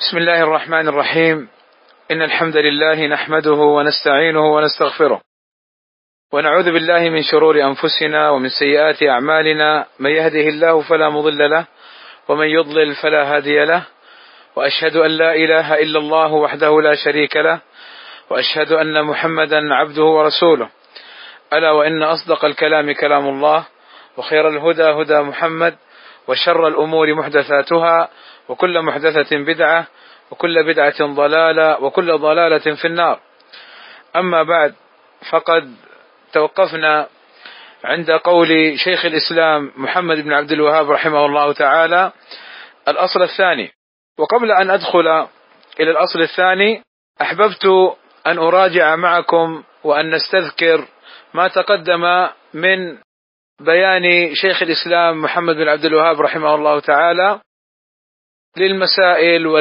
بسم الله الرحمن الرحيم. إن الحمد لله نحمده ونستعينه ونستغفره، ونعوذ بالله من شرور أنفسنا ومن سيئات أعمالنا. من يهده الله فلا مضل له، ومن يضلل فلا هادي له. وأشهد أن لا إله إلا الله وحده لا شريك له، وأشهد أن محمدا عبده ورسوله. ألا وإن أصدق الكلام كلام الله، وخير الهدى هدى محمد، وشر الأمور محدثاتها، وكل محدثة بدعة، وكل بدعة ضلالة، وكل ضلالة في النار. أما بعد، فقد توقفنا عند قول شيخ الإسلام محمد بن عبد الوهاب رحمه الله تعالى: الأصل الثاني. وقبل أن أدخل إلى الأصل الثاني، أحببت أن أراجع معكم وأن نستذكر ما تقدم من بيان شيخ الإسلام محمد بن عبد الوهاب رحمه الله تعالى للمسائل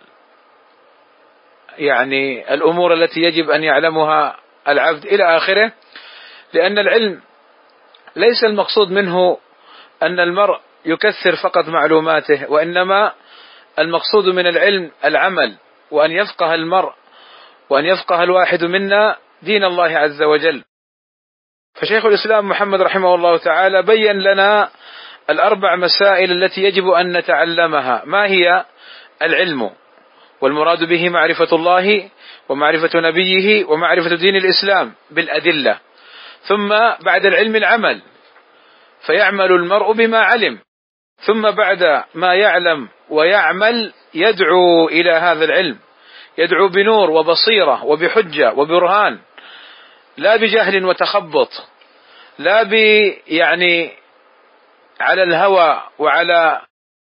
الأمور التي يجب أن يعلمها العبد إلى آخره. لأن العلم ليس المقصود منه أن المرء يكثر فقط معلوماته، وإنما المقصود من العلم العمل، وأن يفقه المرء وأن يفقه الواحد منا دين الله عز وجل. فشيخ الإسلام محمد رحمه الله تعالى بين لنا الأربع مسائل التي يجب أن نتعلمها. ما هي العلم؟ والمراد به معرفة الله ومعرفة نبيه ومعرفة دين الإسلام بالأدلة. ثم بعد العلم العمل، فيعمل المرء بما علم. ثم بعد ما يعلم ويعمل يدعو إلى هذا العلم، يدعو بنور وبصيرة وبحجة وبرهان، لا بجهل وتخبط، لا على الهوى وعلى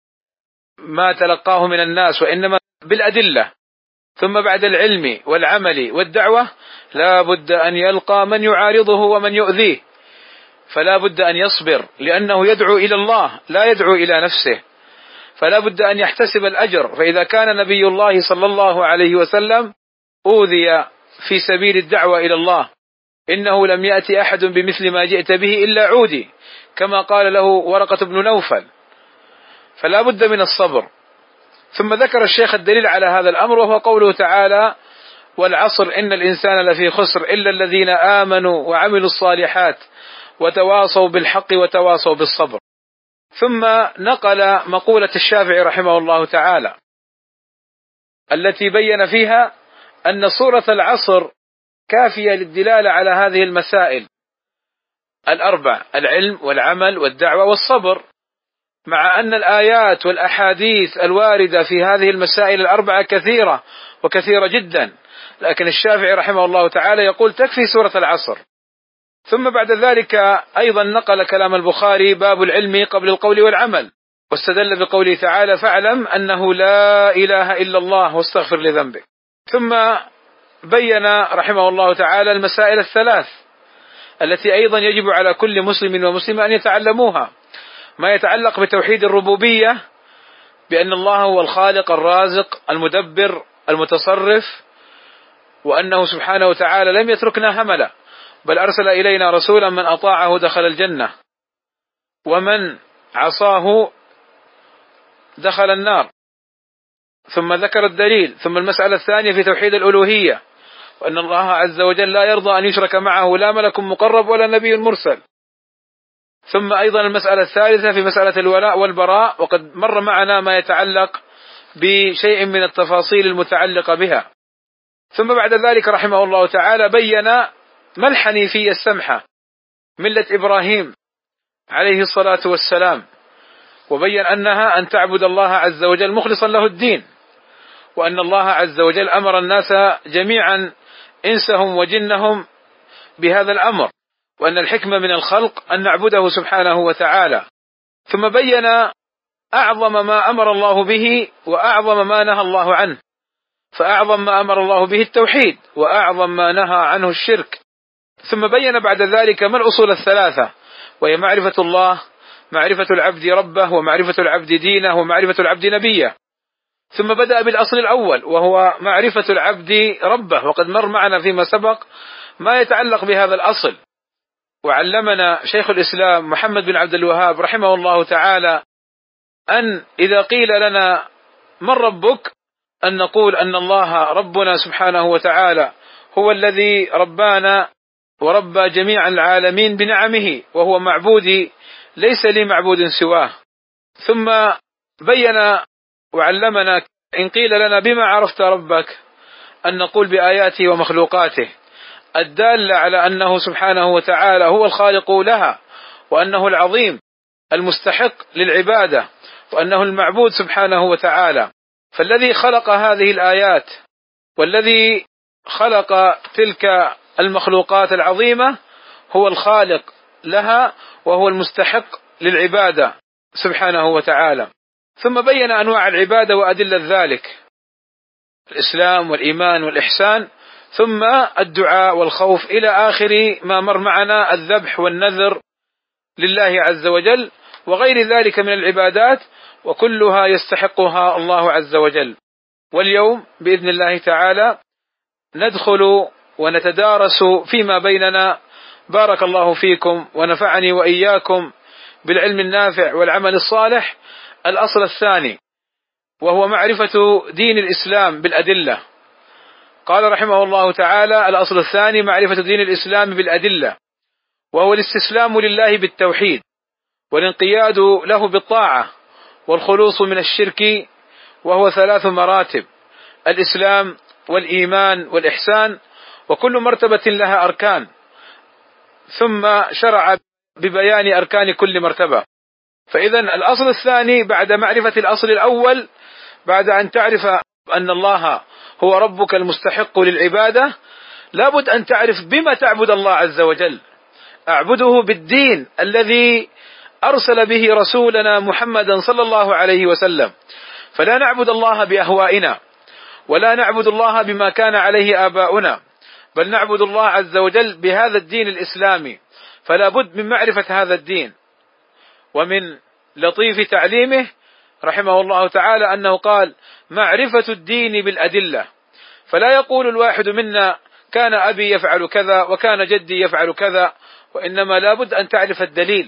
ما تلقاه من الناس، وإنما بالأدلة. ثم بعد العلم والعمل والدعوة لا بد أن يلقى من يعارضه ومن يؤذيه، فلا بد أن يصبر، لأنه يدعو إلى الله لا يدعو إلى نفسه، فلا بد أن يحتسب الأجر. فإذا كان نبي الله صلى الله عليه وسلم أوذي في سبيل الدعوة إلى الله، إنه لم يأتي أحد بمثل ما جئت به إلا عودي، كما قال له ورقة بن نوفل، فلا بد من الصبر. ثم ذكر الشيخ الدليل على هذا الأمر، وهو قوله تعالى: والعصر إن الإنسان لفي خسر إلا الذين آمنوا وعملوا الصالحات وتواصوا بالحق وتواصوا بالصبر. ثم نقل مقولة الشافعي رحمه الله تعالى التي بين فيها أن سورة العصر كافية للدلالة على هذه المسائل الأربع: العلم والعمل والدعوة والصبر، مع أن الآيات والأحاديث الواردة في هذه المسائل الأربعة كثيرة وكثيرة جدا، لكن الشافعي رحمه الله تعالى يقول تكفي سورة العصر. ثم بعد ذلك أيضا نقل كلام البخاري: باب العلم قبل القول والعمل، واستدل بقوله تعالى: فاعلم أنه لا إله إلا الله واستغفر لذنبك. ثم بين رحمه الله تعالى المسائل الثلاث التي أيضا يجب على كل مسلم ومسلمة أن يتعلموها: ما يتعلق بتوحيد الربوبية، بأن الله هو الخالق الرازق المدبر المتصرف، وأنه سبحانه وتعالى لم يتركنا هملا، بل أرسل إلينا رسولا من أطاعه دخل الجنة، ومن عصاه دخل النار. ثم ذكر الدليل. ثم المسألة الثانية في توحيد الألوهية، وأن الله عز وجل لا يرضى أن يشرك معه لا ملك مقرب ولا نبي مرسل. ثم أيضا المسألة الثالثة في مسألة الولاء والبراء، وقد مر معنا ما يتعلق بشيء من التفاصيل المتعلقة بها. ثم بعد ذلك رحمه الله تعالى بين ما الحنيفية السمحة، ملة إبراهيم عليه الصلاة والسلام، وبين أنها أن تعبد الله عز وجل مخلصا له الدين، وأن الله عز وجل أمر الناس جميعا إنسهم وجنهم بهذا الأمر، وأن الحكمة من الخلق أن نعبده سبحانه وتعالى. ثم بين أعظم ما أمر الله به وأعظم ما نهى الله عنه، فأعظم ما أمر الله به التوحيد، وأعظم ما نهى عنه الشرك. ثم بين بعد ذلك ما الأصول الثلاثة، وهي معرفة الله، معرفة العبد ربه، ومعرفة العبد دينه، ومعرفة العبد نبيه. ثم بدأ بالأصل الأول وهو معرفة العبد ربه، وقد مر معنا فيما سبق ما يتعلق بهذا الأصل. وعلمنا شيخ الإسلام محمد بن عبد الوهاب رحمه الله تعالى أن إذا قيل لنا من ربك أن نقول أن الله ربنا سبحانه وتعالى هو الذي ربانا وربى جميع العالمين بنعمه، وهو معبودي ليس لي معبود سواه. ثم بين وعلمنا إن قيل لنا بما عرفت ربك أن نقول بآياته ومخلوقاته الدالة على أنه سبحانه وتعالى هو الخالق لها، وأنه العظيم المستحق للعبادة، وأنه المعبود سبحانه وتعالى. فالذي خلق هذه الآيات والذي خلق تلك المخلوقات العظيمة هو الخالق لها، وهو المستحق للعبادة سبحانه وتعالى. ثم بين أنواع العبادة وأدلة ذلك: الإسلام والإيمان والإحسان، ثم الدعاء والخوف، إلى آخر ما مر معنا، الذبح والنذر لله عز وجل وغير ذلك من العبادات، وكلها يستحقها الله عز وجل. واليوم بإذن الله تعالى ندخل ونتدارس فيما بيننا. بارك الله فيكم ونفعني وإياكم بالعلم النافع والعمل الصالح. الأصل الثاني وهو معرفة دين الإسلام بالأدلة. قال رحمه الله تعالى: الأصل الثاني معرفة دين الإسلام بالأدلة، وهو الاستسلام لله بالتوحيد، والانقياد له بالطاعة، والخلوص من الشرك، وهو 3 مراتب: الإسلام والإيمان والإحسان، وكل مرتبة لها أركان، ثم شرع ببيان أركان كل مرتبة. فإذا الأصل الثاني بعد معرفة الأصل الأول، بعد أن تعرف أن الله هو ربك المستحق للعبادة، لابد أن تعرف بما تعبد الله عز وجل. أعبده بالدين الذي أرسل به رسولنا محمدا صلى الله عليه وسلم. فلا نعبد الله بأهوائنا، ولا نعبد الله بما كان عليه آباؤنا، بل نعبد الله عز وجل بهذا الدين الإسلامي. فلا بد من معرفة هذا الدين. ومن لطيف تعليمه رحمه الله تعالى أنه قال: معرفة الدين بالأدلة. فلا يقول الواحد منا كان أبي يفعل كذا وكان جدي يفعل كذا، وإنما لا بد أن تعرف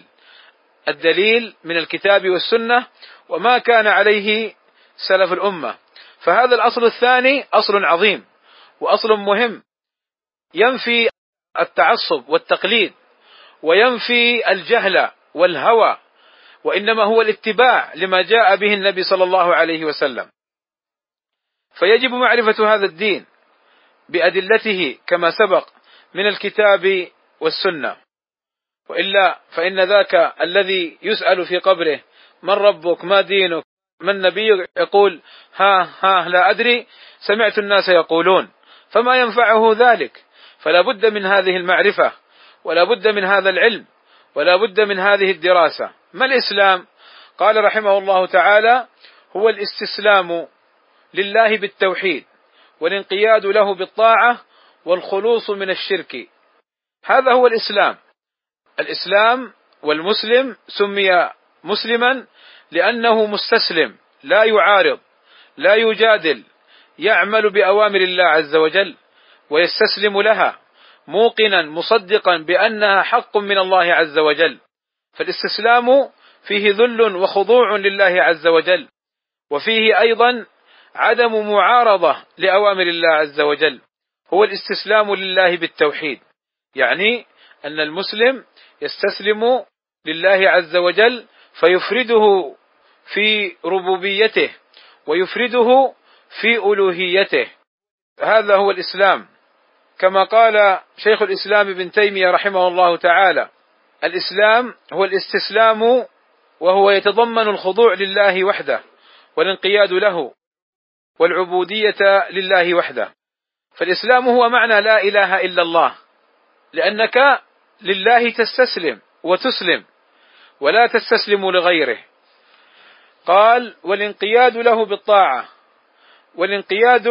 الدليل من الكتاب والسنة وما كان عليه سلف الأمة. فهذا الأصل الثاني أصل عظيم وأصل مهم، ينفي التعصب والتقليد، وينفي الجهل والهوى، وإنما هو الاتباع لما جاء به النبي صلى الله عليه وسلم. فيجب معرفة هذا الدين بأدلته كما سبق من الكتاب والسنة، وإلا فإن ذاك الذي يسأل في قبره: من ربك؟ ما دينك؟ من نبيك؟ يقول: ها لا أدري، سمعت الناس يقولون، فما ينفعه ذلك. فلا بد من هذه المعرفة، ولا بد من هذا العلم، ولا بد من هذه الدراسة. ما الإسلام؟ قال رحمه الله تعالى: هو الاستسلام لله بالتوحيد، والانقياد له بالطاعة، والخلوص من الشرك. هذا هو الإسلام. الإسلام والمسلم سمي مسلما لأنه مستسلم، لا يعارض، لا يجادل، يعمل بأوامر الله عز وجل ويستسلم لها، موقنا مصدقا بأنها حق من الله عز وجل. فالاستسلام فيه ذل وخضوع لله عز وجل، وفيه أيضا عدم معارضة لأوامر الله عز وجل. هو الاستسلام لله بالتوحيد، يعني أن المسلم يستسلم لله عز وجل فيفرده في ربوبيته، ويفرده في ألوهيته. هذا هو الإسلام. كما قال شيخ الإسلام ابن تيمية رحمه الله تعالى: الإسلام هو الاستسلام، وهو يتضمن الخضوع لله وحده، والانقياد له، والعبودية لله وحده. فالإسلام هو معنى لا إله إلا الله، لأنك لله تستسلم وتسلم، ولا تستسلم لغيره. قال: والانقياد له بالطاعة. والانقياد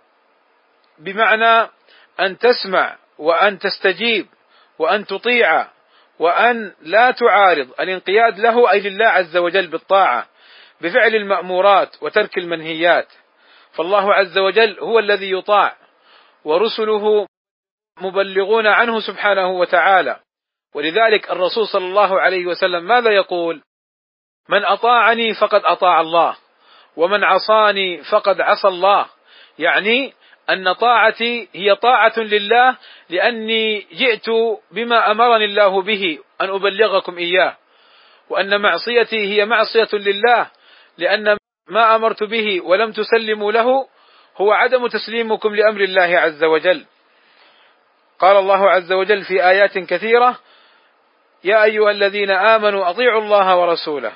بمعنى أن تسمع وأن تستجيب وأن تطيع وأن لا تعارض. الانقياد له أي لله عز وجل بالطاعة، بفعل المأمورات وترك المنهيات. فالله عز وجل هو الذي يطاع، ورسله مبلغون عنه سبحانه وتعالى. ولذلك الرسول صلى الله عليه وسلم ماذا يقول؟ من أطاعني فقد أطاع الله، ومن عصاني فقد عصى الله. يعني أن طاعتي هي طاعة لله لأني جئت بما أمرني الله به أن أبلغكم إياه، وأن معصيتي هي معصية لله لأن ما أمرت به ولم تسلموا له هو عدم تسليمكم لأمر الله عز وجل. قال الله عز وجل في آيات كثيرة: يا أيها الذين آمنوا أطيعوا الله ورسوله.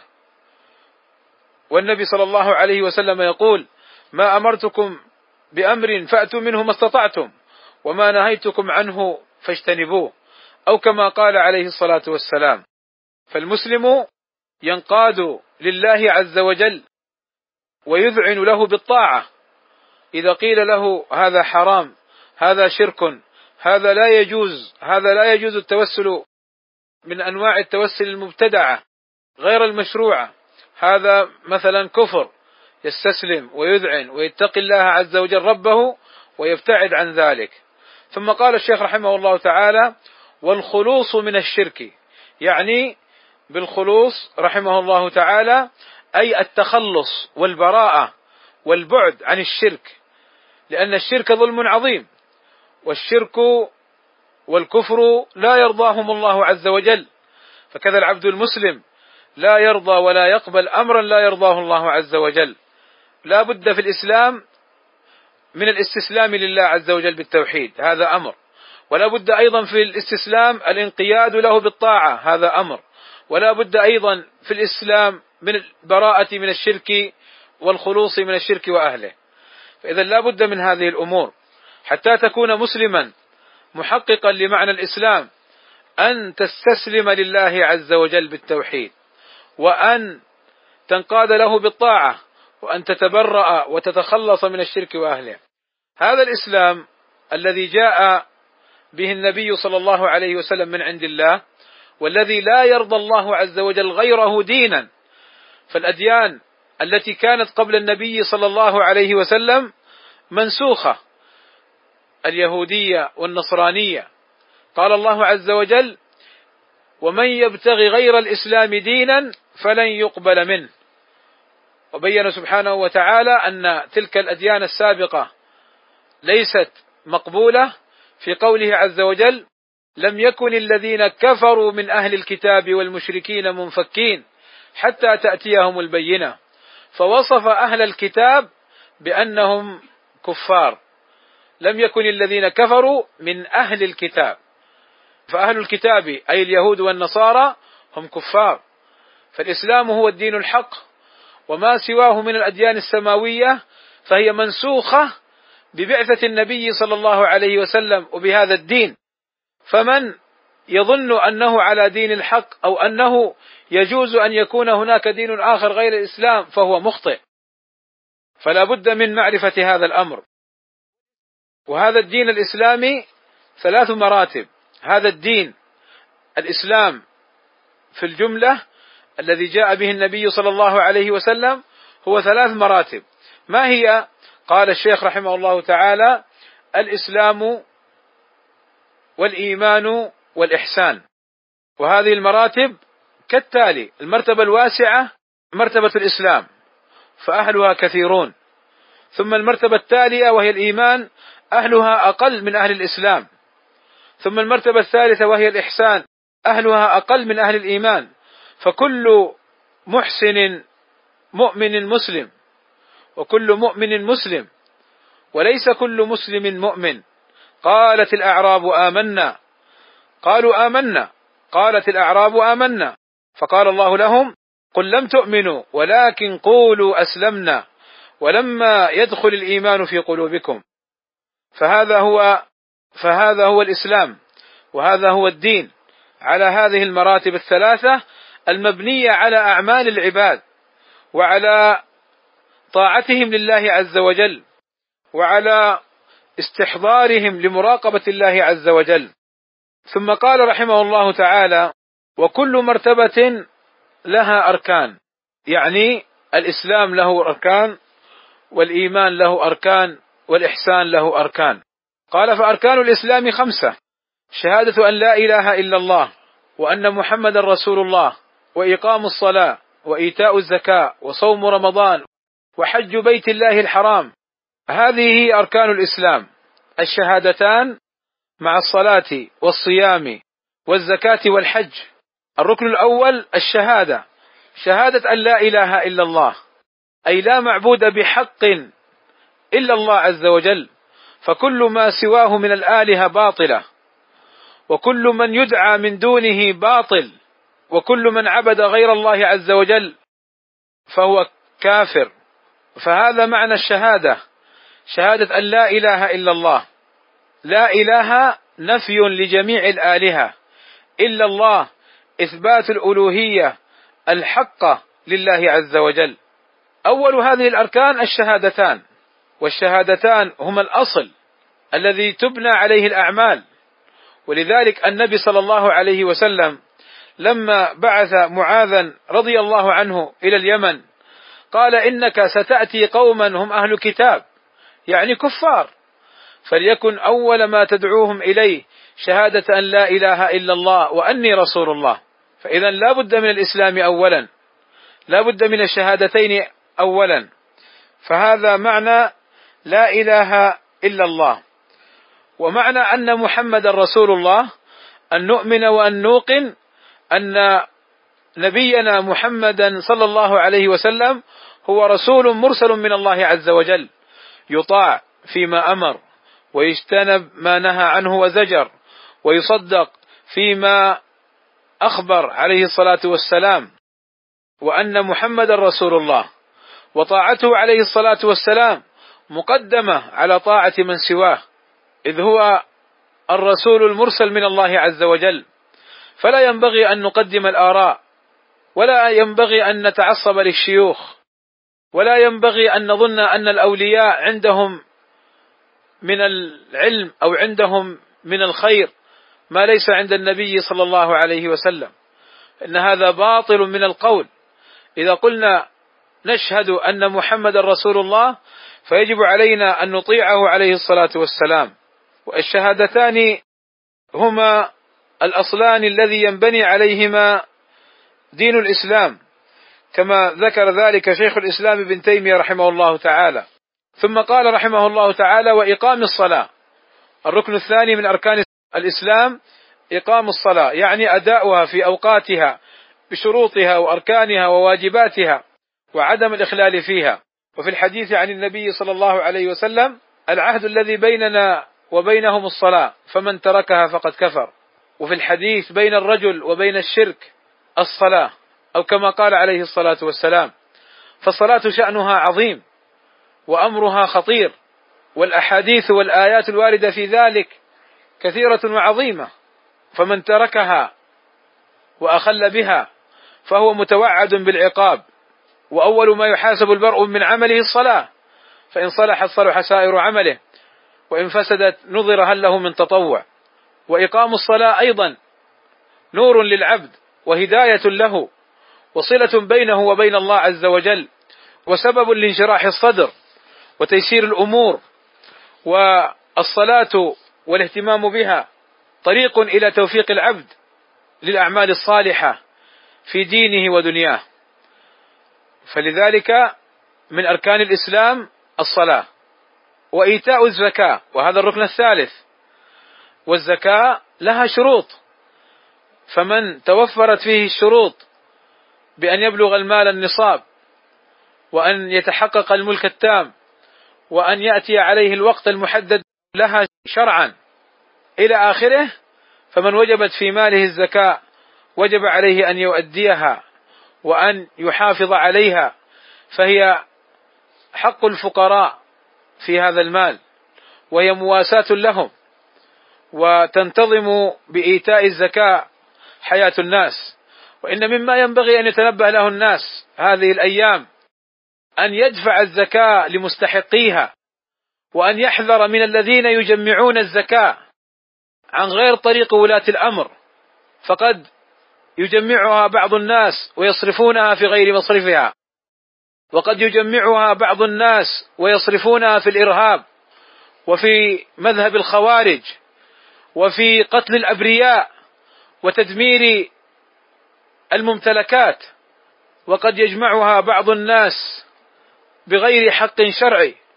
والنبي صلى الله عليه وسلم يقول: ما أمرتكم بأمر فأتوا منه ما استطعتم وما نهيتكم عنه فاجتنبوه، أو كما قال عليه الصلاة والسلام. فالمسلم ينقاد لله عز وجل ويذعن له بالطاعة. إذا قيل له هذا حرام، هذا شرك، هذا لا يجوز التوسل من أنواع التوسل المبتدعة غير المشروعة، هذا مثلا كفر، يستسلم ويذعن ويتقي الله عز وجل ربه ويبتعد عن ذلك. ثم قال الشيخ رحمه الله تعالى: والخلوص من الشرك، يعني بالخلوص رحمه الله تعالى أي التخلص والبراءة والبعد عن الشرك، لأن الشرك ظلم عظيم، والشرك والكفر لا يرضاهم الله عز وجل، فكذا العبد المسلم لا يرضى ولا يقبل أمرا لا يرضاه الله عز وجل. لا بد في الإسلام من الاستسلام لله عز وجل بالتوحيد، هذا أمر، ولا بد أيضا في الاستسلام الانقياد له بالطاعة، هذا أمر، ولا بد أيضا في الإسلام من البراءة من الشرك والخلوص من الشرك وأهله. فإذا لا بد من هذه الأمور حتى تكون مسلما محققا لمعنى الإسلام، أن تستسلم لله عز وجل بالتوحيد، وأن تنقاد له بالطاعة، وأن تتبرأ وتتخلص من الشرك وأهله. هذا الإسلام الذي جاء به النبي صلى الله عليه وسلم من عند الله، والذي لا يرضى الله عز وجل غيره دينا. فالأديان التي كانت قبل النبي صلى الله عليه وسلم منسوخة، اليهودية والنصرانية. قال الله عز وجل: ومن يبتغي غير الإسلام دينا فلن يقبل منه. وبين سبحانه وتعالى أن تلك الأديان السابقة ليست مقبولة في قوله عز وجل: لم يكن الذين كفروا من أهل الكتاب والمشركين منفكين حتى تأتيهم البينة. فوصف أهل الكتاب بأنهم كفار، لم يكن الذين كفروا من أهل الكتاب، فأهل الكتاب أي اليهود والنصارى هم كفار. فالإسلام هو الدين الحق، وما سواه من الأديان السماوية فهي منسوخة ببعثة النبي صلى الله عليه وسلم وبهذا الدين. فمن يظن أنه على دين الحق أو أنه يجوز أن يكون هناك دين آخر غير الإسلام فهو مخطئ. فلا بد من معرفة هذا الأمر. وهذا الدين الإسلامي 3 مراتب. هذا الدين الإسلام في الجملة الذي جاء به النبي صلى الله عليه وسلم هو 3 مراتب. ما هي؟ قال الشيخ رحمه الله تعالى: الإسلام والإيمان والإحسان. وهذه المراتب كالتالي: المرتبة الواسعة مرتبة الإسلام فأهلها كثيرون، ثم المرتبة التالية وهي الإيمان أهلها أقل من أهل الإسلام، ثم المرتبة الثالثة وهي الإحسان أهلها أقل من أهل الإيمان. فكل محسن مؤمن مسلم، وكل مؤمن مسلم، وليس كل مسلم مؤمن. قالت الأعراب آمنا، قالوا آمنا، قالت الأعراب آمنا، فقال الله لهم: قل لم تؤمنوا ولكن قولوا أسلمنا ولما يدخل الإيمان في قلوبكم. فهذا هو الإسلام، وهذا هو الدين على هذه المراتب الثلاثة المبنية على أعمال العباد، وعلى طاعتهم لله عز وجل، وعلى استحضارهم لمراقبة الله عز وجل. ثم قال رحمه الله تعالى: وكل مرتبة لها أركان، يعني الإسلام له أركان، والإيمان له أركان، والإحسان له أركان. قال: فأركان الإسلام 5: شهادة أن لا إله إلا الله، وأن محمد رسول الله، وإقام الصلاة، وإيتاء الزكاة، وصوم رمضان، وحج بيت الله الحرام. هذه هي أركان الإسلام: الشهادتان مع الصلاة والصيام والزكاة والحج. الركن الأول الشهادة، شهادة أن لا إله إلا الله، أي لا معبود بحق إلا الله عز وجل، فكل ما سواه من الآلهة باطلة، وكل من يدعى من دونه باطل، وكل من عبد غير الله عز وجل فهو كافر. فهذا معنى الشهادة، شهادة أن لا إله إلا الله. لا إله نفي لجميع الآلهة، إلا الله إثبات الألوهية الحقة لله عز وجل. أول هذه الأركان الشهادتان، والشهادتان هما الأصل الذي تبنى عليه الأعمال. ولذلك النبي صلى الله عليه وسلم لما بعث معاذا رضي الله عنه إلى اليمن قال: إنك ستأتي قوما هم أهل كتاب، يعني كفار، فليكن أول ما تدعوهم إليه شهادة أن لا إله إلا الله وأني رسول الله. فإذا لا بد من الإسلام أولا، لا بد من الشهادتين أولا. فهذا معنى لا إله إلا الله. ومعنى أن محمد رسول الله أن نؤمن وأن نوقن أن نبينا محمدا صلى الله عليه وسلم هو رسول مرسل من الله عز وجل، يطاع فيما أمر ويجتنب ما نهى عنه وزجر، ويصدق فيما أخبر عليه الصلاة والسلام، وأن محمد رسول الله، وطاعته عليه الصلاة والسلام مقدمة على طاعة من سواه، إذ هو الرسول المرسل من الله عز وجل. فلا ينبغي أن نقدم الآراء، ولا ينبغي أن نتعصب للشيوخ، ولا ينبغي أن نظن أن الأولياء عندهم من العلم أو عندهم من الخير ما ليس عند النبي صلى الله عليه وسلم، إن هذا باطل من القول. إذا قلنا نشهد أن محمد رسول الله فيجب علينا أن نطيعه عليه الصلاة والسلام. والشهادتان هما الأصلان الذي ينبني عليهما دين الإسلام، كما ذكر ذلك شيخ الإسلام ابن تيمية رحمه الله تعالى. ثم قال رحمه الله تعالى: وإقام الصلاة. الركن الثاني من أركان الإسلام إقام الصلاة، يعني أداؤها في أوقاتها بشروطها وأركانها وواجباتها، وعدم الإخلال فيها. وفي الحديث عن النبي صلى الله عليه وسلم: العهد الذي بيننا وبينهم الصلاة، فمن تركها فقد كفر. وفي الحديث: بين الرجل وبين الشرك الصلاة، أو كما قال عليه الصلاة والسلام. فالصلاة شأنها عظيم وأمرها خطير، والأحاديث والآيات الواردة في ذلك كثيرة وعظيمة، فمن تركها وأخل بها فهو متوعد بالعقاب. وأول ما يحاسب المرء من عمله الصلاة، فإن صلحت صلح سائر عمله، وإن فسدت نظر هل له من تطوع. وإقام الصلاة أيضا نور للعبد وهداية له، وصلة بينه وبين الله عز وجل، وسبب لانشراح الصدر وتيسير الأمور. والصلاة والاهتمام بها طريق إلى توفيق العبد للأعمال الصالحة في دينه ودنياه. فلذلك من أركان الإسلام الصلاة. وإيتاء الزكاة، وهذا الركن الثالث. والزكاة لها شروط، فمن توفرت فيه الشروط بأن يبلغ المال النصاب، وأن يتحقق الملك التام، وأن يأتي عليه الوقت المحدد لها شرعا إلى آخره، فمن وجبت في ماله الزكاة وجب عليه أن يؤديها وأن يحافظ عليها، فهي حق الفقراء في هذا المال، وهي مواساة لهم، وتنتظم بإيتاء الزكاة حياة الناس. وإن مما ينبغي أن يتنبه له الناس هذه الأيام أن يدفع الزكاة لمستحقيها، وأن يحذر من الذين يجمعون الزكاة عن غير طريق ولاة الأمر، فقد يجمعها بعض الناس ويصرفونها في غير مصرفها، وقد يجمعها بعض الناس ويصرفونها في الإرهاب وفي مذهب الخوارج وفي قتل الأبرياء وتدمير الممتلكات، وقد يجمعها بعض الناس بغير حق شرعي،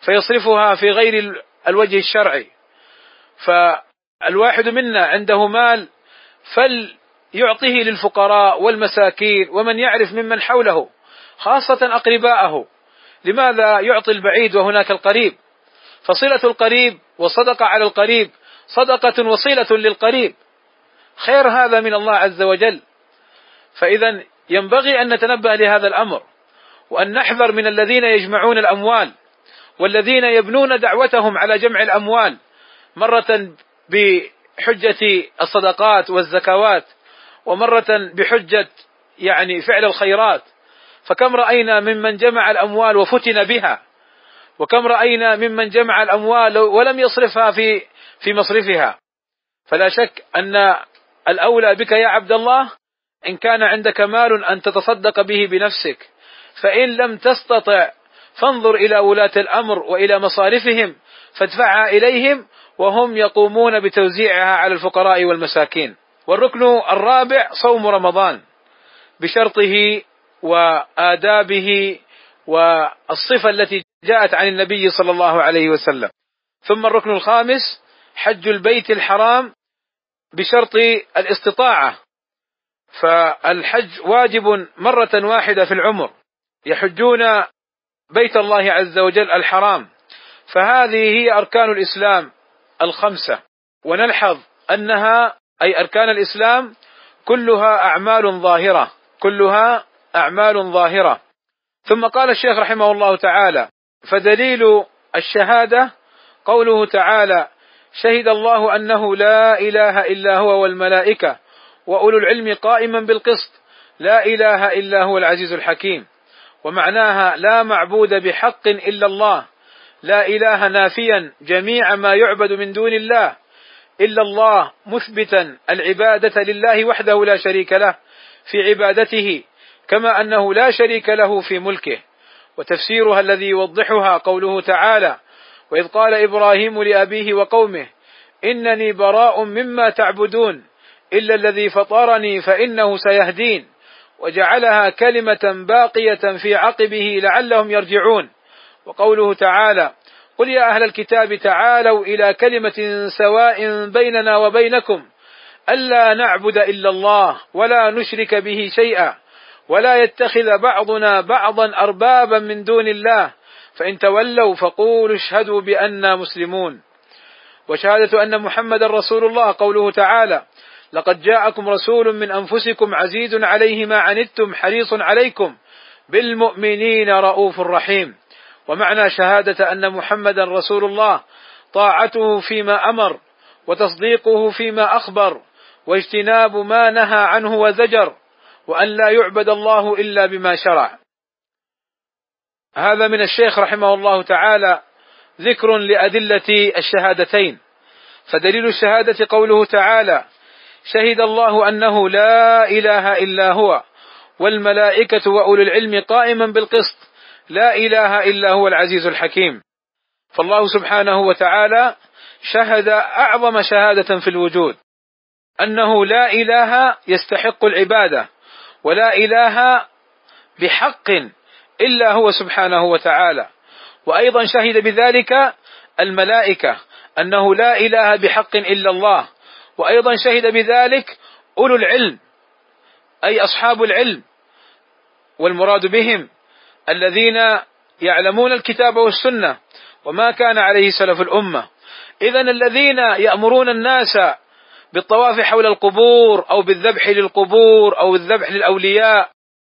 فيصرفها في غير الوجه الشرعي. فالواحد منا عنده مال فليعطيه للفقراء والمساكين ومن يعرف ممن حوله، خاصة أقرباءه. لماذا يعطي البعيد وهناك القريب؟ فصلة القريب والصدقة على القريب صدقة وصلة للقريب، خير هذا من الله عز وجل. فإذا ينبغي أن نتنبه لهذا الأمر، وأن نحذر من الذين يجمعون الأموال والذين يبنون دعوتهم على جمع الأموال، مرة بحجة الصدقات والزكوات، ومرة بحجة فعل الخيرات. فكم رأينا ممن جمع الأموال وفتن بها، وكم رأينا ممن جمع الأموال ولم يصرفها في مصرفها. فلا شك أن الأولى بك يا عبد الله إن كان عندك مال أن تتصدق به بنفسك، فإن لم تستطع فانظر إلى ولاة الأمر وإلى مصارفهم فادفعها إليهم وهم يقومون بتوزيعها على الفقراء والمساكين. والركن الرابع صوم رمضان بشرطه وآدابه والصفة التي جاءت عن النبي صلى الله عليه وسلم. ثم الركن الخامس حج البيت الحرام بشرط الاستطاعة، فالحج واجب مرة واحدة في العمر، يحجون بيت الله عز وجل الحرام. فهذه هي أركان الإسلام الخمسة، ونلحظ أنها أي أركان الإسلام كلها أعمال ظاهرة. ثم قال الشيخ رحمه الله تعالى: فدليل الشهادة قوله تعالى: شهد الله أنه لا إله إلا هو والملائكة وأولو العلم قائما بالقسط لا إله إلا هو العزيز الحكيم. ومعناها لا معبود بحق إلا الله، لا إله نافيا جميع ما يعبد من دون الله إلا الله، مثبتا العبادة لله وحده لا شريك له في عبادته، كما أنه لا شريك له في ملكه. وتفسيرها الذي يوضحها قوله تعالى: وإذ قال إبراهيم لأبيه وقومه إنني براء مما تعبدون إلا الذي فطرني فإنه سيهدين، وجعلها كلمة باقية في عقبه لعلهم يرجعون. وقوله تعالى: قل يا أهل الكتاب تعالوا إلى كلمة سواء بيننا وبينكم ألا نعبد إلا الله ولا نشرك به شيئا ولا يتخذ بعضنا بعضا أربابا من دون الله فإن تولوا فقولوا اشهدوا بأننا مسلمون. وشهادة أن محمد رسول الله قوله تعالى: لقد جاءكم رسول من أنفسكم عزيز عليه ما عنتم حريص عليكم بالمؤمنين رؤوف رحيم. ومعنى شهادة أن محمد رسول الله طاعته فيما أمر وتصديقه فيما أخبر واجتناب ما نهى عنه وزجر، وأن لا يعبد الله إلا بما شرع. هذا من الشيخ رحمه الله تعالى ذكر لأدلة الشهادتين. فدليل الشهادة قوله تعالى: شهد الله أنه لا إله إلا هو والملائكة وأولو العلم قائما بالقسط لا إله إلا هو العزيز الحكيم. فالله سبحانه وتعالى شهد أعظم شهادة في الوجود، أنه لا إله يستحق العبادة ولا إله بحق إلا هو سبحانه وتعالى. وأيضا شهد بذلك الملائكة أنه لا إله بحق إلا الله. وأيضا شهد بذلك أولو العلم أي أصحاب العلم، والمراد بهم الذين يعلمون الكتاب والسنة وما كان عليه سلف الأمة. إذن الذين يأمرون الناس بالطواف حول القبور أو بالذبح للقبور أو الذبح للأولياء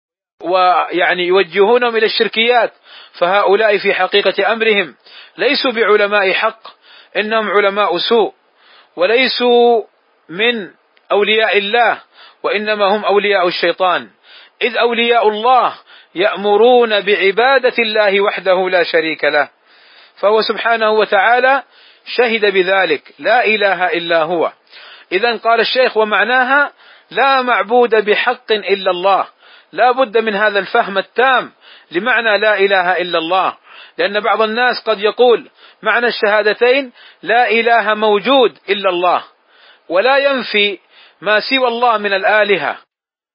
يوجهونهم إلى الشركيات، فهؤلاء في حقيقة أمرهم ليسوا بعلماء حق، إنهم علماء سوء وليسوا من أولياء الله، وإنما هم أولياء الشيطان. إذ أولياء الله يأمرون بعبادة الله وحده لا شريك له، فهو سبحانه وتعالى شهد بذلك لا إله إلا هو. إذن قال الشيخ: ومعناها لا معبود بحق إلا الله. لا بد من هذا الفهم التام لمعنى لا إله إلا الله، لأن بعض الناس قد يقول معنى الشهادتين لا إله موجود إلا الله، ولا ينفي ما سوى الله من الآلهة،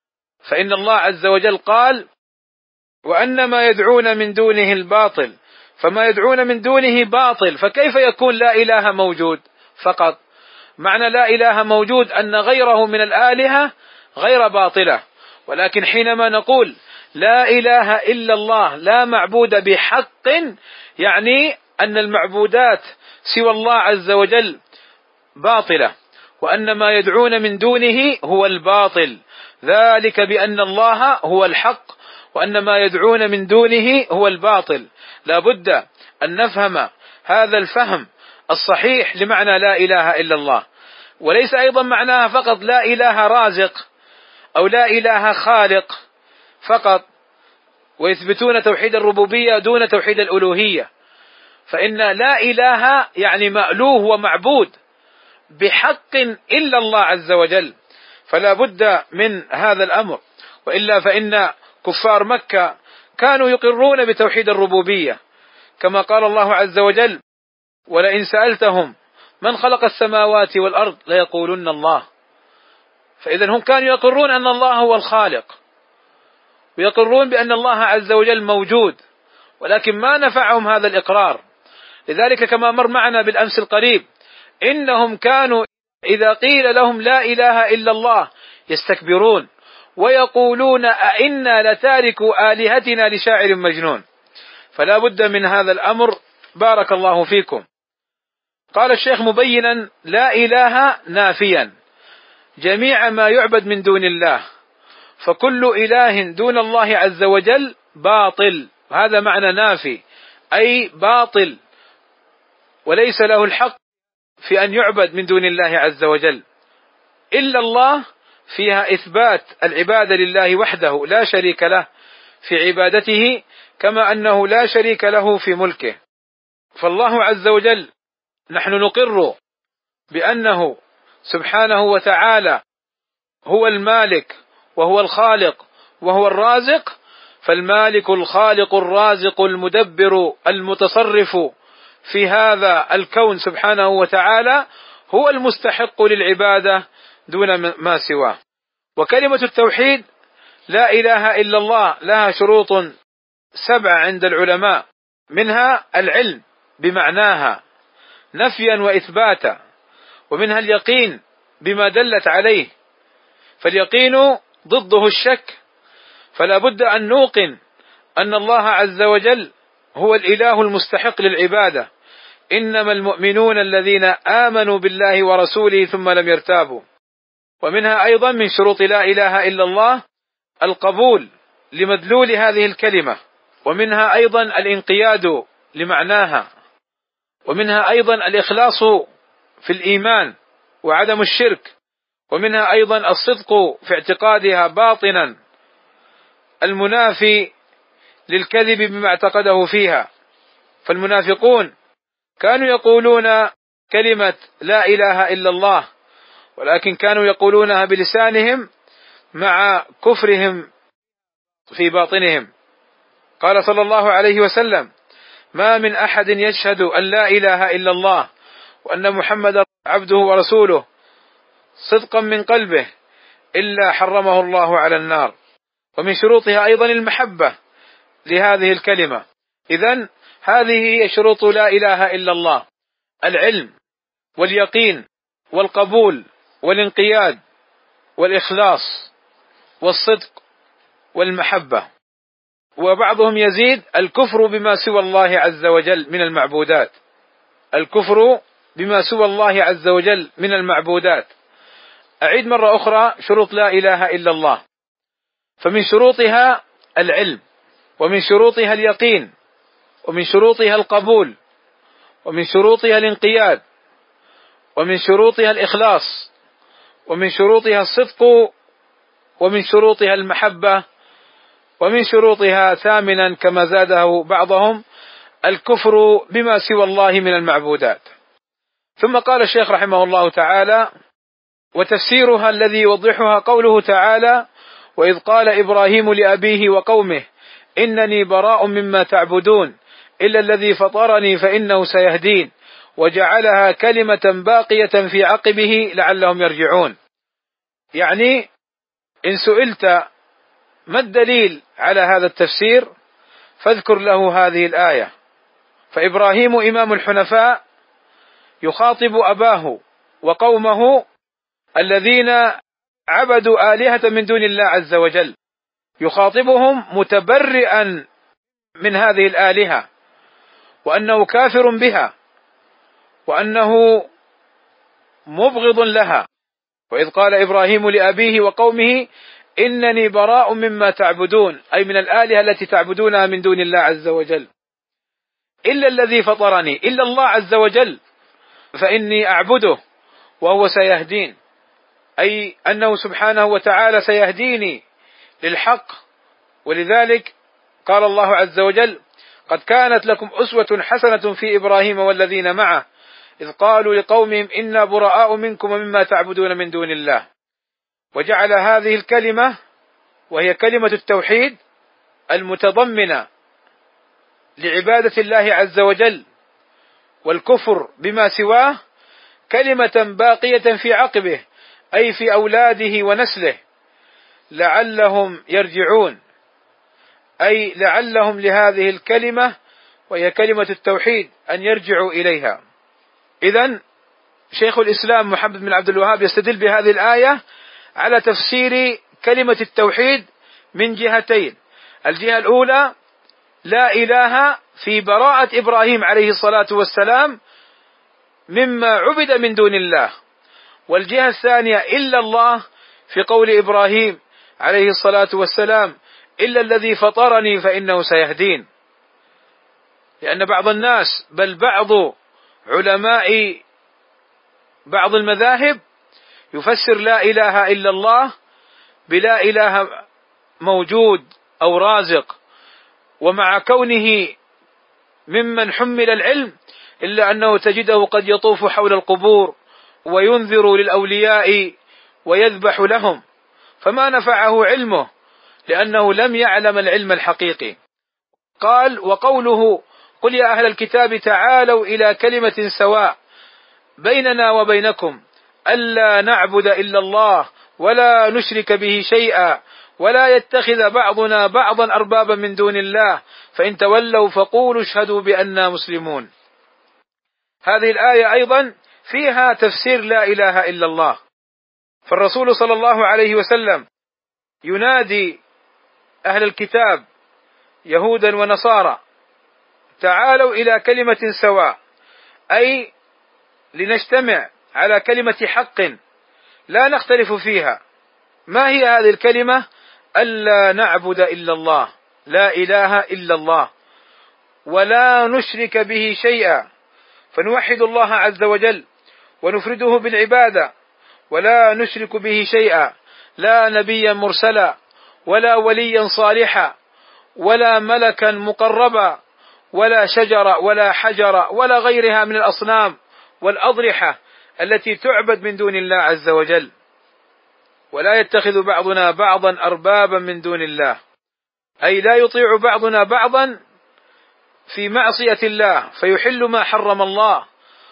فإن الله عز وجل قال: وأن ما يدعون من دونه الباطل فما يدعون من دونه باطل، فكيف يكون لا إله موجود فقط؟ معنى لا إله موجود أن غيره من الآلهة غير باطلة، ولكن حينما نقول لا إله إلا الله لا معبود بحق، يعني أن المعبودات سوى الله عز وجل باطلة، وأن ما يدعون من دونه هو الباطل، ذلك بأن الله هو الحق وأن ما يدعون من دونه هو الباطل. لا بد أن نفهم هذا الفهم الصحيح لمعنى لا إله إلا الله، وليس أيضا معناها فقط لا إله رازق أو لا إله خالق فقط، ويثبتون توحيد الربوبية دون توحيد الألوهية، فإن لا إله يعني مألوه ومعبود بحق إلا الله عز وجل، فلا بد من هذا الأمر، وإلا فإن كفار مكة كانوا يقرون بتوحيد الربوبية، كما قال الله عز وجل: ولئن سألتهم من خلق السماوات والأرض ليقولن الله. فإذا هم كانوا يقرون أن الله هو الخالق، ويقرون بأن الله عز وجل موجود، ولكن ما نفعهم هذا الإقرار. لذلك كما مر معنا بالأمس القريب إنهم كانوا إذا قيل لهم لا إله إلا الله يستكبرون ويقولون أئنا لتاركوا آلهتنا لشاعر مجنون. فلا بد من هذا الأمر، بارك الله فيكم. قال الشيخ مبينا: لا إله نافيا جميع ما يعبد من دون الله، فكل إله دون الله عز وجل باطل. هذا معنى نافي، أي باطل، وليس له الحق في أن يعبد من دون الله عز وجل. إلا الله فيها إثبات العبادة لله وحده لا شريك له في عبادته، كما أنه لا شريك له في ملكه. فالله عز وجل نحن نقر بأنه سبحانه وتعالى هو المالك وهو الخالق وهو الرازق، فالمالك الخالق الرازق المدبر المتصرف في هذا الكون سبحانه وتعالى هو المستحق للعبادة دون ما سواه. وكلمة التوحيد لا إله إلا الله لها شروط 7 عند العلماء، منها العلم بمعناها نفيا وإثباتا، ومنها اليقين بما دلت عليه، فاليقين ضده الشك، فلا بد أن نوقن أن الله عز وجل هو الإله المستحق للعبادة. إنما المؤمنون الذين آمنوا بالله ورسوله ثم لم يرتابوا. ومنها أيضا من شروط لا إله إلا الله القبول لمدلول هذه الكلمة، ومنها أيضا الانقياد لمعناها، ومنها أيضا الإخلاص في الإيمان وعدم الشرك، ومنها أيضا الصدق في اعتقادها باطنا المنافي للكذب بما اعتقده فيها. فالمنافقون كانوا يقولون كلمة لا إله إلا الله، ولكن كانوا يقولونها بلسانهم مع كفرهم في باطنهم. قال صلى الله عليه وسلم: ما من أحد يشهد أن لا إله إلا الله وأن محمدا عبده ورسوله صدقا من قلبه إلا حرمه الله على النار. ومن شروطها أيضا المحبة لهذه الكلمة. إذن هذه هي شروط لا إله إلا الله: العلم واليقين والقبول والانقياد والإخلاص والصدق والمحبة. وبعضهم يزيد الكفر بما سوى الله عز وجل من المعبودات، الكفر بما سوى الله عز وجل من المعبودات. أعيد مرة أخرى شروط لا إله إلا الله: فمن شروطها العلم، ومن شروطها اليقين، ومن شروطها القبول، ومن شروطها الانقياد، ومن شروطها الإخلاص، ومن شروطها الصدق، ومن شروطها المحبة، ومن شروطها ثامنا كما زاده بعضهم الكفر بما سوى الله من المعبودات. ثم قال الشيخ رحمه الله تعالى: وتفسيرها الذي يوضحها قوله تعالى: وإذ قال إبراهيم لأبيه وقومه إنني براء مما تعبدون إلا الذي فطرني فإنه سيهدين وجعلها كلمة باقية في عقبه لعلهم يرجعون. يعني إن سئلت ما الدليل على هذا التفسير فاذكر له هذه الآية، فإبراهيم إمام الحنفاء يخاطب أباه وقومه الذين عبدوا آلهة من دون الله عز وجل، يخاطبهم متبرئا من هذه الآلهة، وأنه كافر بها، وأنه مبغض لها. وإذ قال إبراهيم لأبيه وقومه إنني براء مما تعبدون، أي من الآلهة التي تعبدونها من دون الله عز وجل، إلا الذي فطرني، إلا الله عز وجل فإني أعبده وهو سيهدين، أي أنه سبحانه وتعالى سيهديني للحق. ولذلك قال الله عز وجل قد كانت لكم أسوة حسنة في إبراهيم والذين معه إذ قالوا لقومهم إنا براء منكم ومما تعبدون من دون الله. وجعل هذه الكلمة وهي كلمة التوحيد المتضمنة لعبادة الله عز وجل والكفر بما سواه كلمة باقية في عقبه، أي في أولاده ونسله، لعلهم يرجعون، أي لعلهم لهذه الكلمة وهي كلمة التوحيد أن يرجعوا إليها. إذن شيخ الإسلام محمد بن عبد الوهاب يستدل بهذه الآية على تفسير كلمة التوحيد من جهتين: الجهة الأولى لا إله في براءة إبراهيم عليه الصلاة والسلام مما عبد من دون الله، والجهة الثانية إلا الله في قول إبراهيم عليه الصلاة والسلام إلا الذي فطرني فإنه سيهدين. لأن بعض الناس بل بعض علماء بعض المذاهب يفسر لا إله إلا الله بلا إله موجود أو رازق، ومع كونه ممن حمل العلم إلا أنه تجده قد يطوف حول القبور وينذر للأولياء ويذبح لهم، فما نفعه علمه لأنه لم يعلم العلم الحقيقي. قال: وقوله قل يا أهل الكتاب تعالوا إلى كلمة سواء بيننا وبينكم ألا نعبد إلا الله ولا نشرك به شيئا ولا يتخذ بعضنا بعضا أربابا من دون الله فإن تولوا فقولوا اشهدوا بأننا مسلمون. هذه الآية أيضا فيها تفسير لا إله إلا الله، فالرسول صلى الله عليه وسلم ينادي أهل الكتاب يهودا ونصارى تعالوا إلى كلمة سواء، أي لنجتمع على كلمة حق لا نختلف فيها. ما هي هذه الكلمة؟ ألا نعبد إلا الله، لا إله إلا الله، ولا نشرك به شيئا، فنوحد الله عز وجل ونفرده بالعبادة ولا نشرك به شيئا، لا نبيا مرسلا ولا وليا صالحا ولا ملكا مقربا ولا شجر ولا حجر ولا غيرها من الأصنام والأضرحة التي تعبد من دون الله عز وجل، ولا يتخذ بعضنا بعضا أربابا من دون الله، أي لا يطيع بعضنا بعضا في معصية الله فيحل ما حرم الله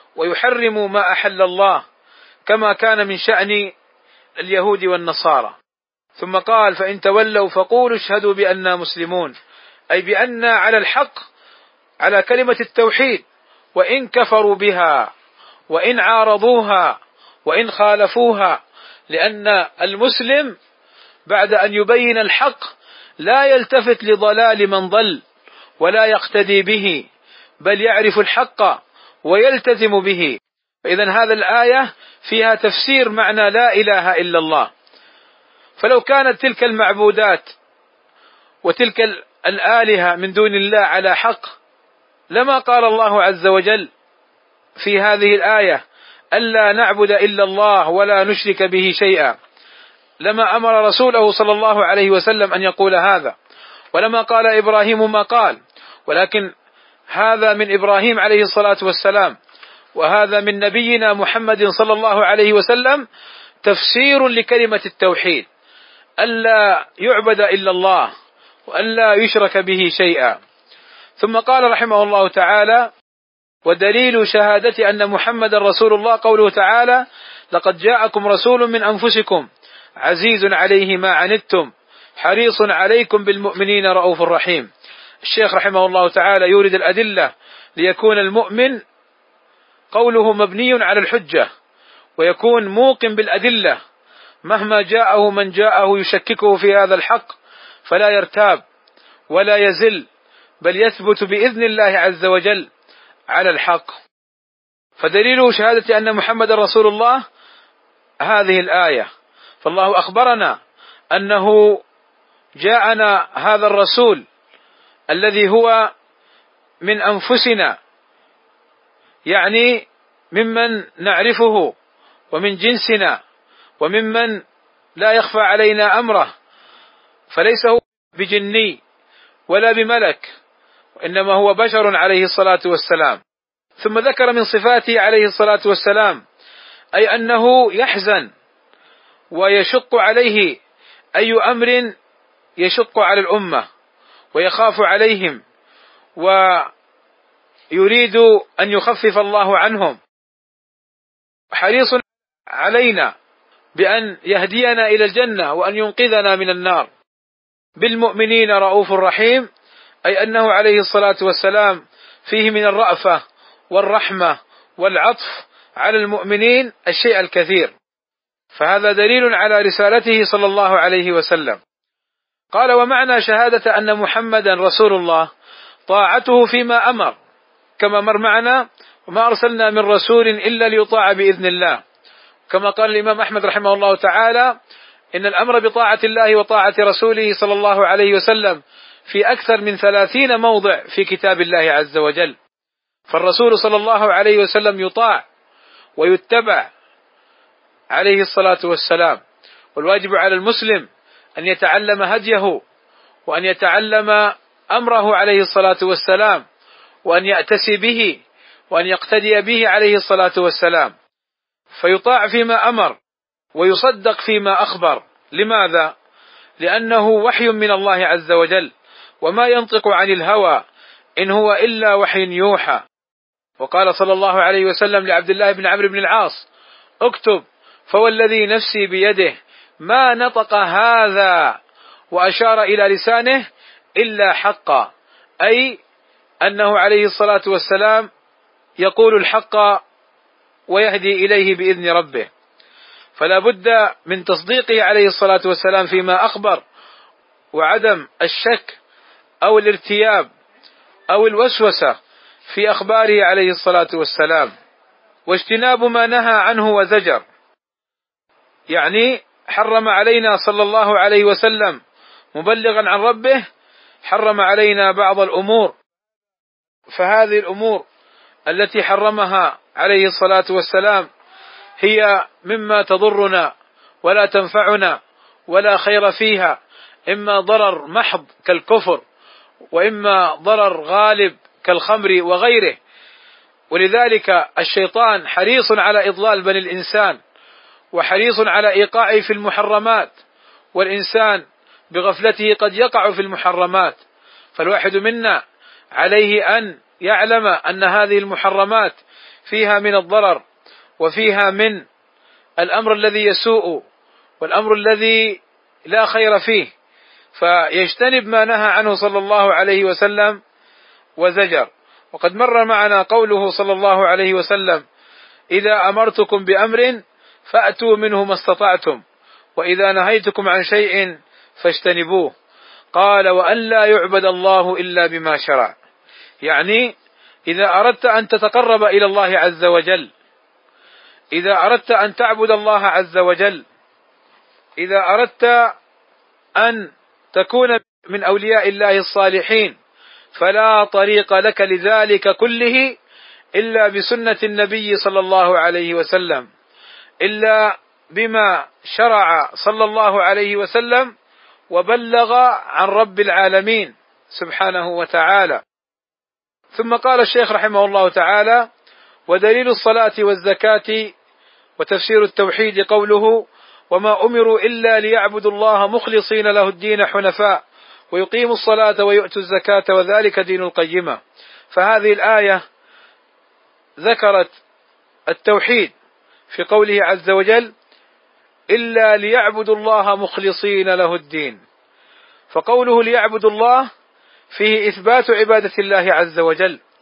ويحرم ما أحل الله، كما كان من شأن اليهود والنصارى. ثم قال: فإن تولوا فقولوا اشهدوا بأننا مسلمون، أي بأننا على الحق، على كلمة التوحيد، وإن كفروا بها وإن عارضوها وإن خالفوها، لأن المسلم بعد أن يبين الحق لا يلتفت لضلال من ضل ولا يقتدي به، بل يعرف الحق ويلتزم به. فإذن هذا الآية فيها تفسير معنى لا إله إلا الله. فلو كانت تلك المعبودات وتلك الآلهة من دون الله على حق لما قال الله عز وجل في هذه الآية ألا نعبد إلا الله ولا نشرك به شيئا، لما أمر رسوله صلى الله عليه وسلم أن يقول هذا، ولما قال إبراهيم ما قال. ولكن هذا من إبراهيم عليه الصلاة والسلام، وهذا من نبينا محمد صلى الله عليه وسلم تفسير لكلمة التوحيد، ألا يعبد إلا الله وألا يشرك به شيئا. ثم قال رحمه الله تعالى: ودليل شهادة أن محمد رسول الله قوله تعالى: لقد جاءكم رسول من أنفسكم عزيز عليه ما عنتم حريص عليكم بالمؤمنين رؤوف رحيم. الشيخ رحمه الله تعالى يورد الأدلة ليكون المؤمن قوله مبني على الحجة، ويكون موقن بالأدلة مهما جاءه من جاءه يشككه في هذا الحق، فلا يرتاب ولا يزل، بل يثبت بإذن الله عز وجل على الحق. فدليل شهادة أن محمد رسول الله هذه الآية، فالله أخبرنا أنه جاءنا هذا الرسول الذي هو من أنفسنا، يعني ممن نعرفه ومن جنسنا وممن لا يخفى علينا أمره، فليس هو بجني ولا بملك، وإنما هو بشر عليه الصلاة والسلام. ثم ذكر من صفاته عليه الصلاة والسلام أي أنه يحزن ويشق عليه أي أمر يشق على الأمة ويخاف عليهم، ويريد أن يخفف الله عنهم، حريص علينا بأن يهدينا إلى الجنة وأن ينقذنا من النار. بالمؤمنين رؤوف رحيم، أي أنه عليه الصلاة والسلام فيه من الرأفة والرحمة والعطف على المؤمنين الشيء الكثير، فهذا دليل على رسالته صلى الله عليه وسلم. قال: ومعنى شهادة أن محمدا رسول الله طاعته فيما أمر، كما مر معنا: وما أرسلنا من رسول إلا ليطاع بإذن الله. كما قال الإمام أحمد رحمه الله تعالى: إن الأمر بطاعة الله وطاعة رسوله صلى الله عليه وسلم في أكثر من 30 موضع في كتاب الله عز وجل. فالرسول صلى الله عليه وسلم يطاع ويتبع عليه الصلاة والسلام، والواجب على المسلم أن يتعلم هديه وأن يتعلم أمره عليه الصلاة والسلام، وأن يأتسي به وأن يقتدي به عليه الصلاة والسلام، فيطاع فيما أمر ويصدق فيما أخبر. لماذا؟ لأنه وحي من الله عز وجل، وما ينطق عن الهوى إن هو إلا وحي يوحى. وقال صلى الله عليه وسلم لعبد الله بن عمرو بن العاص: اكتب فوالذي نفسي بيده ما نطق هذا، وأشار إلى لسانه، إلا حقا، أي أنه عليه الصلاة والسلام يقول الحق ويهدي إليه بإذن ربه. فلا بد من تصديقه عليه الصلاة والسلام فيما أخبر، وعدم الشك أو الارتياب أو الوسوسة في أخباره عليه الصلاة والسلام، واجتناب ما نهى عنه وزجر. يعني حرم علينا صلى الله عليه وسلم مبلغا عن ربه، حرم علينا بعض الأمور، فهذه الأمور التي حرمها عليه الصلاة والسلام هي مما تضرنا ولا تنفعنا ولا خير فيها، إما ضرر محض كالكفر، وإما ضرر غالب كالخمر وغيره. ولذلك الشيطان حريص على إضلال بني الإنسان، وحريص على إيقاعه في المحرمات، والإنسان بغفلته قد يقع في المحرمات. فالواحد منا عليه أن يعلم أن هذه المحرمات فيها من الضرر، وفيها من الأمر الذي يسوء، والأمر الذي لا خير فيه، فيجتنب ما نهى عنه صلى الله عليه وسلم وزجر. وقد مر معنا قوله صلى الله عليه وسلم: إذا أمرتكم بأمر فأتوا منه ما استطعتم، وإذا نهيتكم عن شيء فاجتنبوه. قال: وأن لا يعبد الله إلا بما شرع. يعني إذا أردت أن تتقرب إلى الله عز وجل، إذا أردت أن تعبد الله عز وجل، إذا أردت أن تكون من أولياء الله الصالحين، فلا طريق لك لذلك كله إلا بسنة النبي صلى الله عليه وسلم، إلا بما شرع صلى الله عليه وسلم وبلغ عن رب العالمين سبحانه وتعالى. ثم قال الشيخ رحمه الله تعالى: ودليل الصلاة والزكاة وتفسير التوحيد قوله: وما أمروا إلا ليعبدوا الله مخلصين له الدين حنفاء ويقيموا الصلاة ويؤتوا الزكاة وذلك دين القيمة. فهذه الآية ذكرت التوحيد في قوله عز وجل: إلا ليعبدوا الله مخلصين له الدين. فقوله ليعبدوا الله فيه إثبات عبادة الله عز وجل،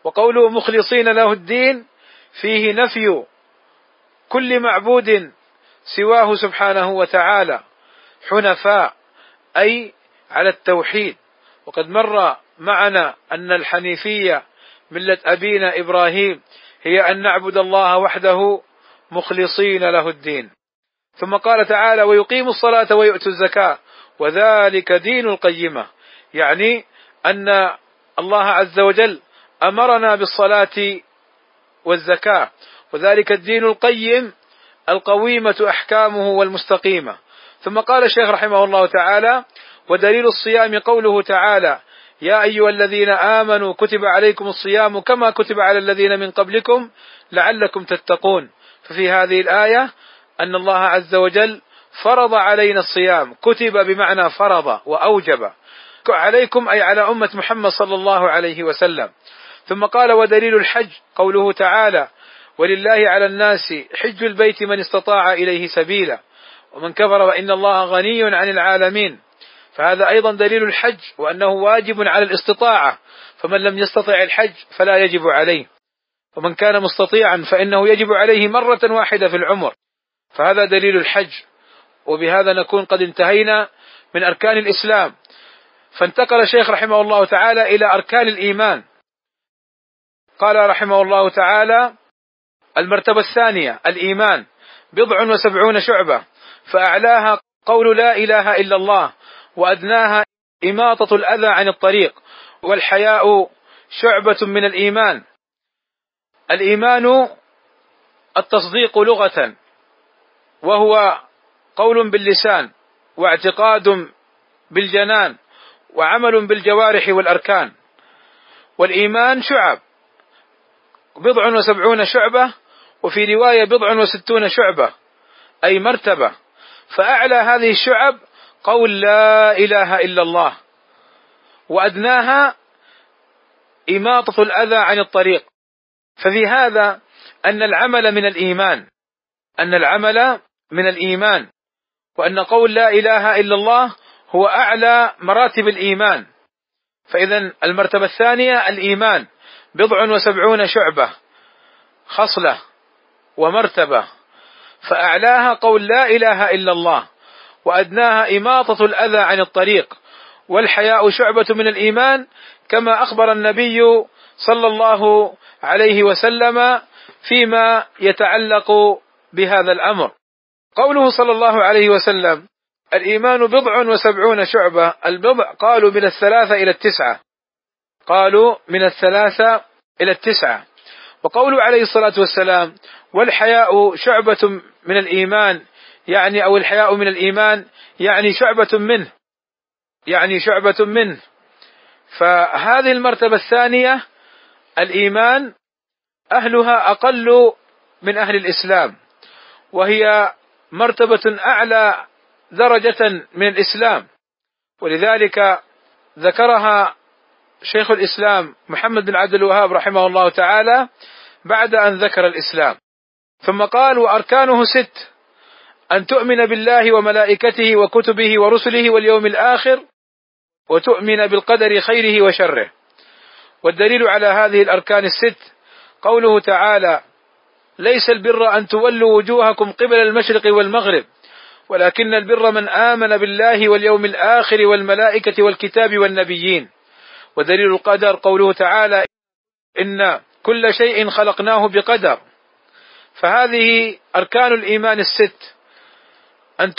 وقوله مخلصين له الدين فيه نفي كل معبود سواه سبحانه وتعالى حنفاء، أي على التوحيد. وقد مر معنا أن الحنيفية ملة أبينا إبراهيم هي أن نعبد الله وحده مخلصين له الدين. ثم قال تعالى ويقيموا الصلاة ويؤتوا الزكاة وذلك دين القيمة، يعني أن الله عز وجل أمرنا بالصلاة والزكاة، وذلك الدين القيم القويمة أحكامه والمستقيمة. ثم قال الشيخ رحمه الله تعالى ودليل الصيام قوله تعالى يا أيها الذين آمنوا كتب عليكم الصيام كما كتب على الذين من قبلكم لعلكم تتقون. ففي هذه الآية أن الله عز وجل فرض علينا الصيام، كتب بمعنى فرض وأوجب عليكم أي على أمة محمد صلى الله عليه وسلم. ثم قال ودليل الحج قوله تعالى ولله على الناس حج البيت من استطاع إليه سبيلا ومن كفر فإن الله غني عن العالمين. فهذا أيضا دليل الحج وأنه واجب على الاستطاعة، فمن لم يستطع الحج فلا يجب عليه، ومن كان مستطيعا فإنه يجب عليه مرة واحدة في العمر. فهذا دليل الحج. وبهذا نكون قد انتهينا من أركان الإسلام. فانتقل الشيخ رحمه الله تعالى إلى أركان الإيمان. قال رحمه الله تعالى المرتبة الثانية الإيمان 70 شعبة، فأعلاها قول لا إله إلا الله، وأدناها إماطة الأذى عن الطريق، والحياء شعبة من الإيمان. الإيمان التصديق لغة، وهو قول باللسان واعتقاد بالجنان وعمل بالجوارح والأركان. والإيمان شعب 70 شعبة، وفي رواية 60 شعبة أي مرتبة. فأعلى هذه الشعب قول لا إله إلا الله، وأدناها إماطة الأذى عن الطريق. ففي هذا أن العمل من الإيمان، وأن قول لا إله إلا الله هو أعلى مراتب الإيمان. فإذا المرتبة الثانية الإيمان 70 شعبة، خصلة ومرتبة، فأعلاها قول لا إله إلا الله، وأدناها إماطة الأذى عن الطريق، والحياء شعبة من الإيمان، كما أخبر النبي صلى الله عليه وسلم فيما يتعلق بهذا الأمر. قوله صلى الله عليه وسلم الإيمان 70 شعبة، البضع قالوا من 3 إلى 9. وقوله عليه الصلاة والسلام والحياء شعبة من الإيمان، يعني أو الحياء من الإيمان يعني شعبة منه. فهذه المرتبة الثانية الإيمان أهلها أقل من أهل الإسلام، وهي مرتبة أعلى درجة من الإسلام، ولذلك ذكرها شيخ الإسلام محمد بن عبد الوهاب رحمه الله تعالى بعد أن ذكر الإسلام. ثم قال وأركانه 6: أن تؤمن بالله وملائكته وكتبه ورسله واليوم الآخر، وتؤمن بالقدر خيره وشره. والدليل على هذه الأركان 6 قوله تعالى ليس البر أن تولوا وجوهكم قبل المشرق والمغرب، ولكن البر من آمن بالله واليوم الآخر والملائكة والكتاب والنبيين. ودليل القدر قوله تعالى إن كل شيء خلقناه بقدر. فهذه أركان الإيمان 6: أن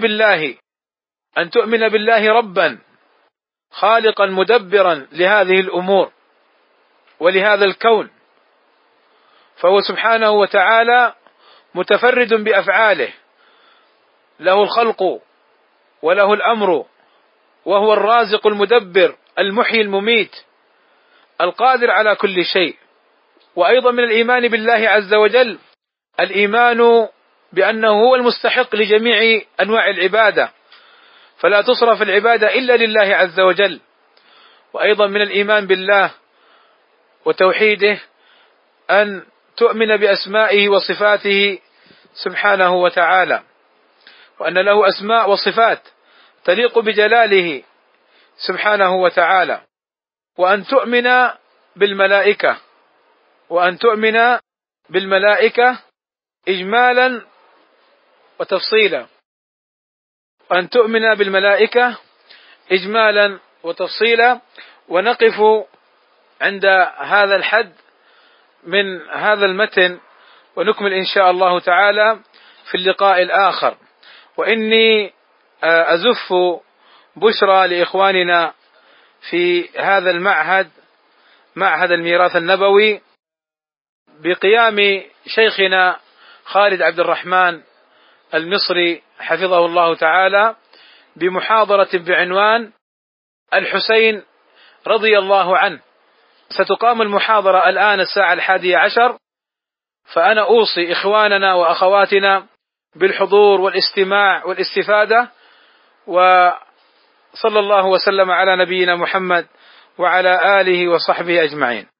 تؤمن بالله ربا خالقا مدبرا لهذه الأمور ولهذا الكون، فهو سبحانه وتعالى متفرد بأفعاله، له الخلق وله الأمر، وهو الرازق المدبر المحيي المميت القادر على كل شيء. وأيضا من الإيمان بالله عز وجل الإيمان بأنه هو المستحق لجميع أنواع العبادة، فلا تصرف العبادة إلا لله عز وجل. وأيضا من الإيمان بالله وتوحيده أن تؤمن بأسمائه وصفاته سبحانه وتعالى، وأن له أسماء وصفات تليق بجلاله سبحانه وتعالى، وأن تؤمن بالملائكة وأن تؤمن بالملائكة إجمالا وتفصيلا، أن تؤمن بالملائكة إجمالا وتفصيلا. ونقف عند هذا الحد من هذا المتن، ونكمل إن شاء الله تعالى في اللقاء الآخر. وإني أزف بشرى لإخواننا في هذا المعهد، معهد الميراث النبوي، بقيام شيخنا خالد عبد الرحمن المصري حفظه الله تعالى بمحاضرة بعنوان الحسين رضي الله عنه. ستقام المحاضرة الآن الساعة 11، فأنا أوصي إخواننا وأخواتنا بالحضور والاستماع والاستفادة. وصلى الله وسلم على نبينا محمد وعلى آله وصحبه أجمعين.